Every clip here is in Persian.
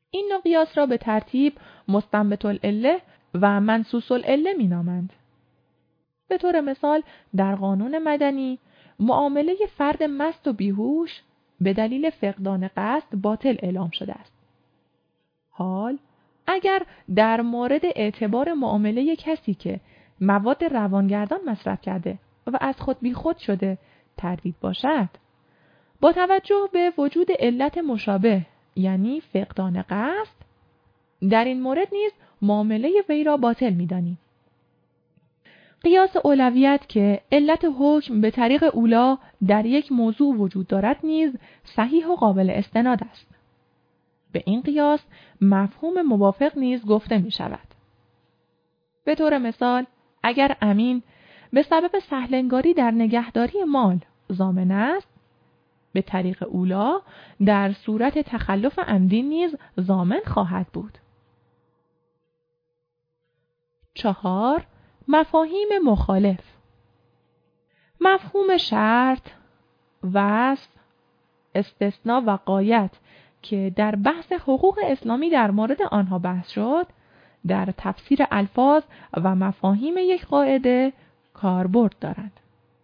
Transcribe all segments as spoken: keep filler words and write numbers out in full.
این نوع قیاس را به ترتیب مستنبط العله و منصوص العله می‌نامند. به طور مثال در قانون مدنی معامله فرد مست و بیهوش به دلیل فقدان قصد باطل اعلام شده است. حال اگر در مورد اعتبار معامله کسی که مواد روانگردان مصرف کرده و از خود بیخود شده تردید باشد، با توجه به وجود علت مشابه یعنی فقدان قصد، در این مورد نیز معامله وی را باطل می‌دانیم. قیاس اولویت که علت حکم به طریق اولا در یک موضوع وجود دارد نیز صحیح و قابل استناد است. به این قیاس مفهوم موافق نیز گفته می شود. به طور مثال اگر امین به سبب سهلنگاری در نگهداری مال ضامن است، به طریق اولا در صورت تخلف عمدی نیز ضامن خواهد بود. چهار، مفاهیم مخالف. مفهوم شرط، وصف، استثناء و غایت که در بحث حقوق اسلامی در مورد آنها بحث شد، در تفسیر الفاظ و مفاهیم یک قاعده کاربرد دارند.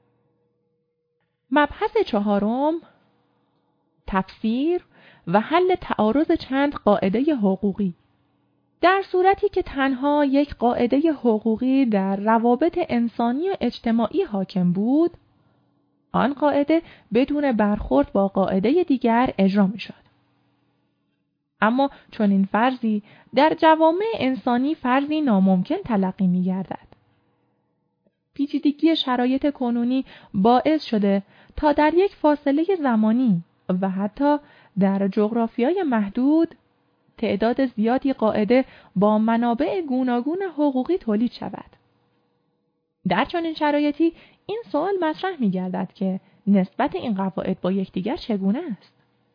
مبحث چهارم، تفسیر و حل تعارض چند قاعده حقوقی. در صورتی که تنها یک قاعده حقوقی در روابط انسانی و اجتماعی حاکم بود، آن قاعده بدون برخورد با قاعده دیگر اجرا می شد. اما چون این فرضی در جوامع انسانی فرضی ناممکن تلقی می گردد. پیچیدگی شرایط کنونی باعث شده تا در یک فاصله زمانی و حتی در جغرافیای محدود تعداد زیادی قاعده با منابع گوناگون حقوقی تولید شود. در چنین شرایطی این سوال مطرح می گردد که نسبت این قواعد با یکدیگر چگونه است؟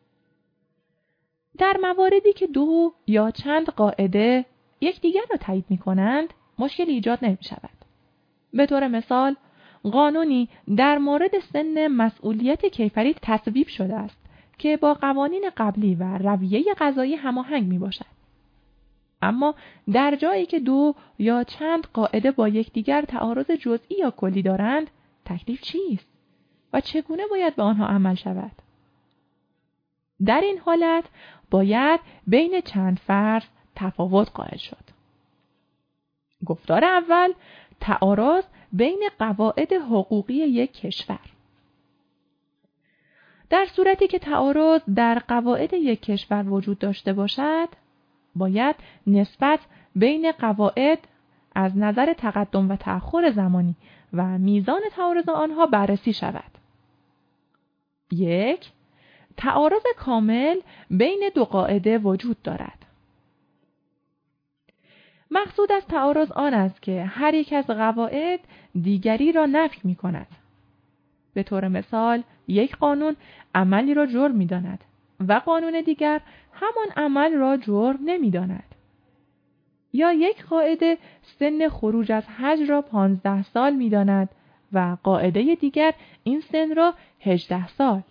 در مواردی که دو یا چند قاعده یکدیگر را تایید می کنند، مشکل ایجاد نمی شود. به طور مثال، قانونی در مورد سن مسئولیت کیفری تصویب شده است که با قوانین قبلی و رویه قضایی هماهنگ می باشد. اما در جایی که دو یا چند قاعده با یکدیگر تعارض جزئی یا کلی دارند، تکلیف چیست و چگونه باید به آنها عمل شود؟ در این حالت باید بین چند فرض تفاوت قائل شد. گفتار اول، تعارض بین قواعد حقوقی یک کشور. در صورتی که تعارض در قواعد یک کشور وجود داشته باشد، باید نسبت بین قواعد از نظر تقدم و تأخر زمانی و میزان تعارض آنها بررسی شود. یک، تعارض کامل بین دو قاعده وجود دارد. مقصود از تعارض آن است که هر یک از قواعد دیگری را نفی می کند. به طور مثال، یک قانون عملی را جرم می داند و قانون دیگر همان عمل را جرم نمی داند. یا یک قاعده سن خروج از حج را پانزده سال می داند و قاعده دیگر این سن را هجده سال.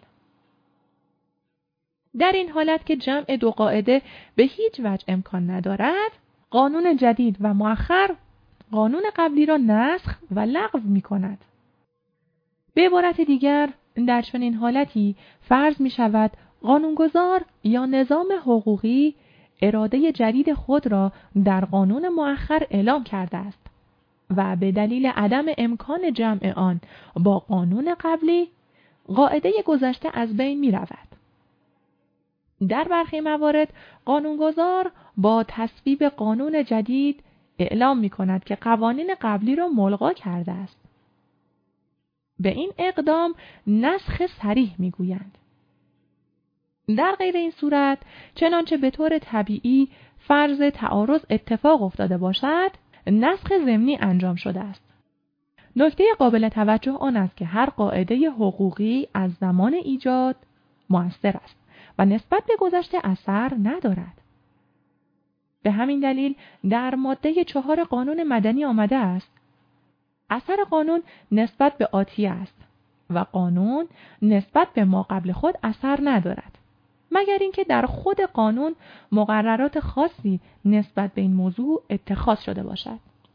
در این حالت که جمع دو قاعده به هیچ وجه امکان ندارد، قانون جدید و مؤخر قانون قبلی را نسخ و لغو می کند. به عبارت دیگر، در چنین حالتی فرض می شود قانونگذار یا نظام حقوقی اراده جدید خود را در قانون مؤخر اعلام کرده است و به دلیل عدم امکان جمع آن با قانون قبلی، قاعده گذشته از بین می رود. در برخی موارد قانونگذار با تصویب قانون جدید اعلام می کند که قوانین قبلی را ملغا کرده است. به این اقدام نسخ صریح می گویند. در غیر این صورت، چنانچه به طور طبیعی فرض تعارض اتفاق افتاده باشد، نسخ ضمنی انجام شده است. نکته قابل توجه آن است که هر قاعده حقوقی از زمان ایجاد مؤثر است و نسبت به گذشته اثر ندارد. به همین دلیل در ماده چهار قانون مدنی آمده است: اثر قانون نسبت به آتی است و قانون نسبت به ما قبل خود اثر ندارد. مگر اینکه در خود قانون مقررات خاصی نسبت به این موضوع اتخاذ شده باشد.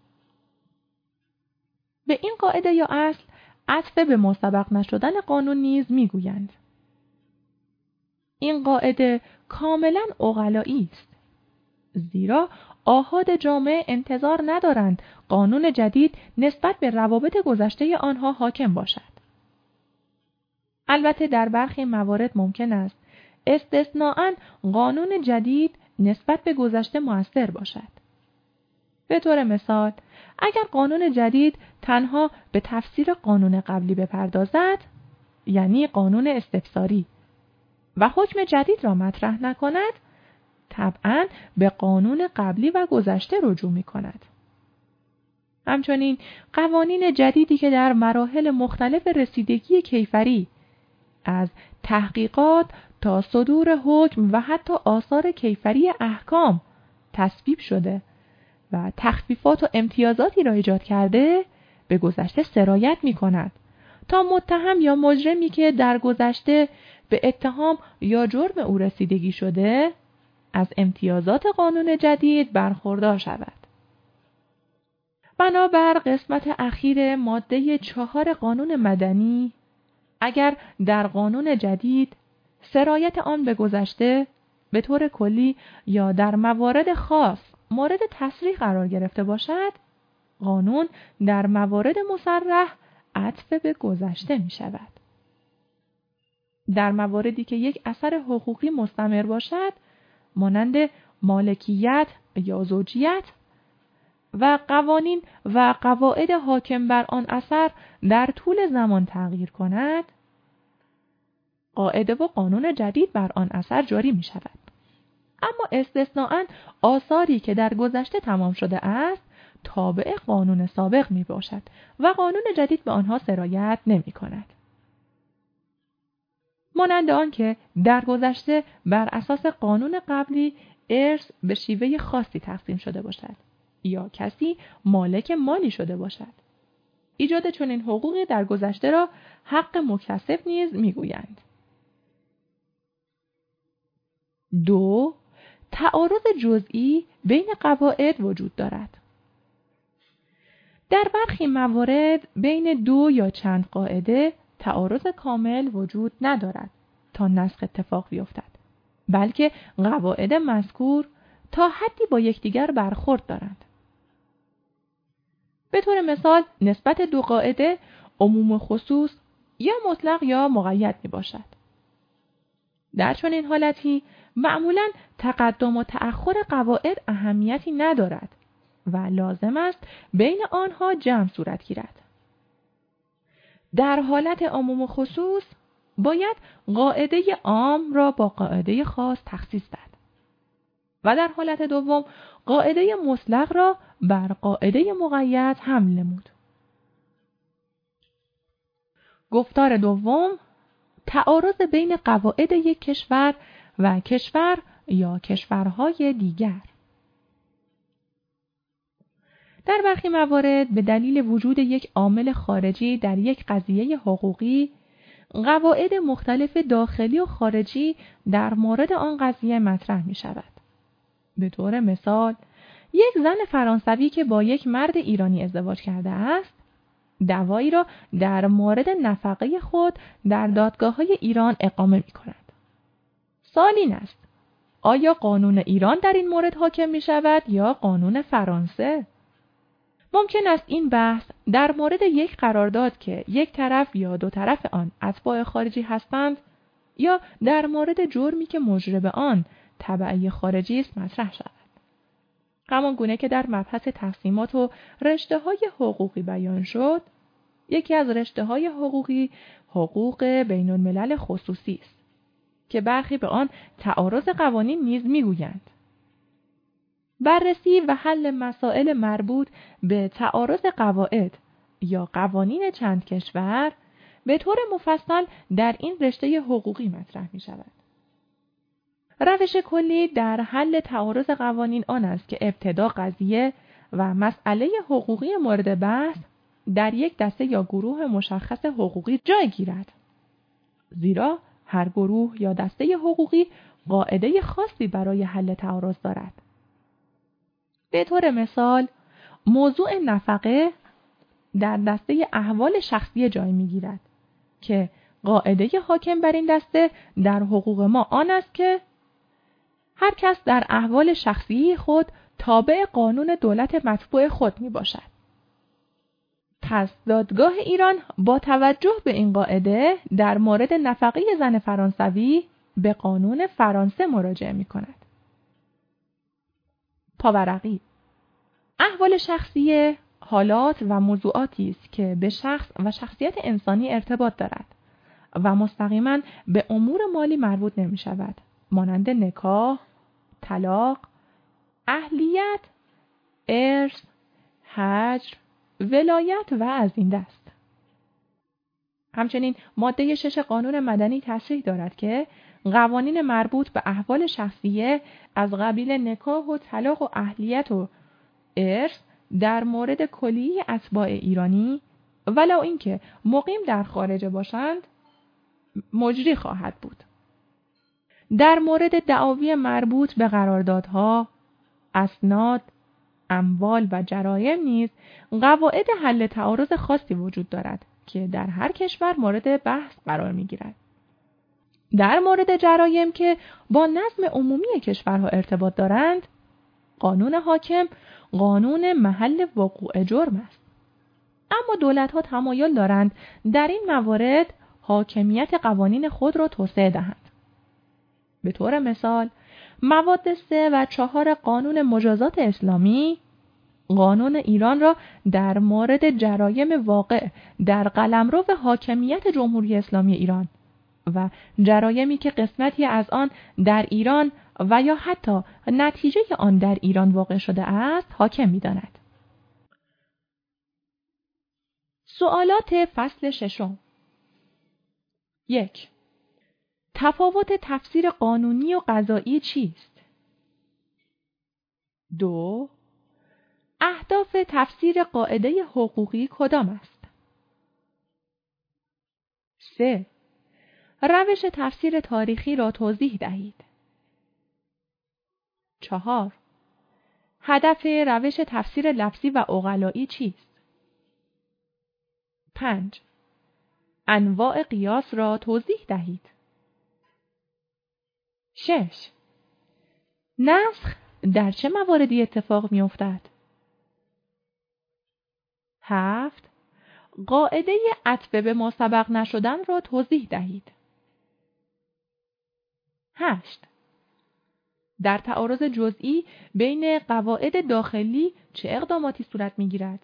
به این قاعده یا اصل عطف به مسبق نشدن قانون نیز میگویند. این قاعده کاملا عقلایی است، زیرا آحاد جامعه انتظار ندارند قانون جدید نسبت به روابط گذشته آنها حاکم باشد. البته در برخی موارد ممکن است استثناءً قانون جدید نسبت به گذشته مؤثر باشد. به طور مثال، اگر قانون جدید تنها به تفسیر قانون قبلی بپردازد، یعنی قانون استفساری، و حکم جدید را مطرح نکند، طبعاً به قانون قبلی و گذشته رجوع می کند. همچنین قوانین جدیدی که در مراحل مختلف رسیدگی کیفری از تحقیقات تا صدور حکم و حتی آثار کیفری احکام تصویب شده و تخفیفات و امتیازاتی را ایجاد کرده، به گذشته سرایت می کند تا متهم یا مجرمی که در گذشته به اتهام یا جرم او رسیدگی شده از امتیازات قانون جدید برخوردار شود. بنابر قسمت اخیر ماده چهار قانون مدنی، اگر در قانون جدید سرایت آن به گذشته به طور کلی یا در موارد خاص مورد تصریح قرار گرفته باشد، قانون در موارد مصرح عطف به گذشته می شود. در مواردی که یک اثر حقوقی مستمر باشد، مانند مالکیت یا زوجیت، و قوانین و قواعد حاکم بر آن اثر در طول زمان تغییر کند، قاعده و قانون جدید بر آن اثر جاری می شود. اما استثناءً آثاری که در گذشته تمام شده است، تابع قانون سابق می باشد و قانون جدید به آنها سرایت نمی کند. مانند آن که در گذشته بر اساس قانون قبلی ارث به شیوه خاصی تقسیم شده باشد یا کسی مالک مالی شده باشد. ایجاد چنین حقوقی در گذشته را حق مکتسب نیز میگویند. دو، تعارض جزئی بین قواعد وجود دارد. در برخی موارد بین دو یا چند قاعده تعارض کامل وجود ندارد تا نسخ اتفاق بیفتد، بلکه قواعد مذکور تا حدی با یکدیگر برخورد دارند. به طور مثال نسبت دو قاعده عموم و خصوص یا مطلق یا مقید می باشد. در چنین حالتی معمولاً تقدم و تأخر قواعد اهمیتی ندارد و لازم است بین آنها جمع صورت گیرد. در حالت عموم و خصوص باید قاعده عام را با قاعده خاص تخصیص داد و در حالت دوم قاعده مطلق را بر قاعده مقید حمل نمود. گفتار دوم، تعارض بین قواعد یک کشور و کشور یا کشورهای دیگر. در برخی موارد به دلیل وجود یک عامل خارجی در یک قضیه حقوقی، قواعد مختلف داخلی و خارجی در مورد آن قضیه مطرح می شود. به طور مثال، یک زن فرانسوی که با یک مرد ایرانی ازدواج کرده است، دعوایی را در مورد نفقه خود در دادگاه‌های ایران اقامه می کند. سوال این است: آیا قانون ایران در این مورد حاکم می شود یا قانون فرانسه؟ ممکن است این بحث در مورد یک قرارداد که یک طرف یا دو طرف آن اتباع خارجی هستند یا در مورد جرمی که مجرم آن تبعی خارجی است مطرح شود. همان گونه که در مبحث تقسیمات و رشته‌های حقوقی بیان شد، یکی از رشته‌های حقوقی حقوق بین الملل خصوصی است که برخی به آن تعارض قوانین نیز می‌گویند. بررسی و حل مسائل مربوط به تعارض قواعد یا قوانین چند کشور به طور مفصل در این رشته حقوقی مطرح می شود. روش کلی در حل تعارض قوانین آن است که ابتدا قضیه و مسئله حقوقی مورد بحث در یک دسته یا گروه مشخص حقوقی جای گیرد. زیرا هر گروه یا دسته حقوقی قاعده خاصی برای حل تعارض دارد. به طور مثال، موضوع نفقه در دسته احوال شخصی جای می‌گیرد که قاعده حاکم بر این دسته در حقوق ما آن است که هر کس در احوال شخصی خود تابع قانون دولت متبوع خود می باشد. پس دادگاه ایران با توجه به این قاعده در مورد نفقه زن فرانسوی به قانون فرانسه مراجعه می کند. پاورقی: احوال شخصی حالات و موضوعاتی است که به شخص و شخصیت انسانی ارتباط دارد و مستقیما به امور مالی مربوط نمی شود، مانند نکاح، طلاق، اهلیت، ارث، حجر، ولایت و از این دست. همچنین ماده شش قانون مدنی تصریح دارد که قوانین مربوط به احوال شخصیه از قبیل نکاح و طلاق و اهلیت و ارث در مورد کلیه اتباع ایرانی ولو اینکه مقیم در خارج باشند مجری خواهد بود. در مورد دعاوی مربوط به قراردادها، اسناد، اموال و جرایم نیز قواعد حل تعارض خاصی وجود دارد که در هر کشور مورد بحث قرار می‌گیرد. در مورد جرایم که با نظم عمومی کشورها ارتباط دارند، قانون حاکم قانون محل وقوع جرم است. اما دولت‌ها تمایل دارند در این موارد حاکمیت قوانین خود را توسعه دهند. به طور مثال، مواد سه و چهار قانون مجازات اسلامی قانون ایران را در مورد جرایم واقع در قلمرو حاکمیت جمهوری اسلامی ایران و جرایمی که قسمتی از آن در ایران و یا حتی نتیجه آن در ایران واقع شده است حاکم می‌داند. سوالات فصل ششم: یک. تفاوت تفسیر قانونی و قضایی چیست؟ دو. اهداف تفسیر قاعده حقوقی کدام است؟ سه. روش تفسیر تاریخی را توضیح دهید. چهار. هدف روش تفسیر لفظی و عقلایی چیست؟ پنج. انواع قیاس را توضیح دهید. شش. نسخ در چه مواردی اتفاق می افتد؟ هفت. قاعده عطف به ما سبق نشدن را توضیح دهید. هشت. در تعارض جزئی بین قواعد داخلی چه اقداماتی صورت می گیرد؟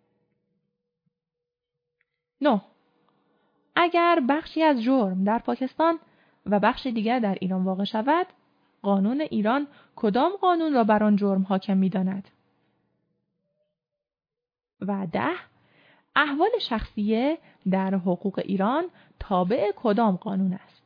نه. اگر بخشی از جرم در پاکستان و بخش دیگر در ایران واقع شود، قانون ایران کدام قانون را بر آن جرم حاکم می داند؟ و ده. احوال شخصیه در حقوق ایران تابع کدام قانون است؟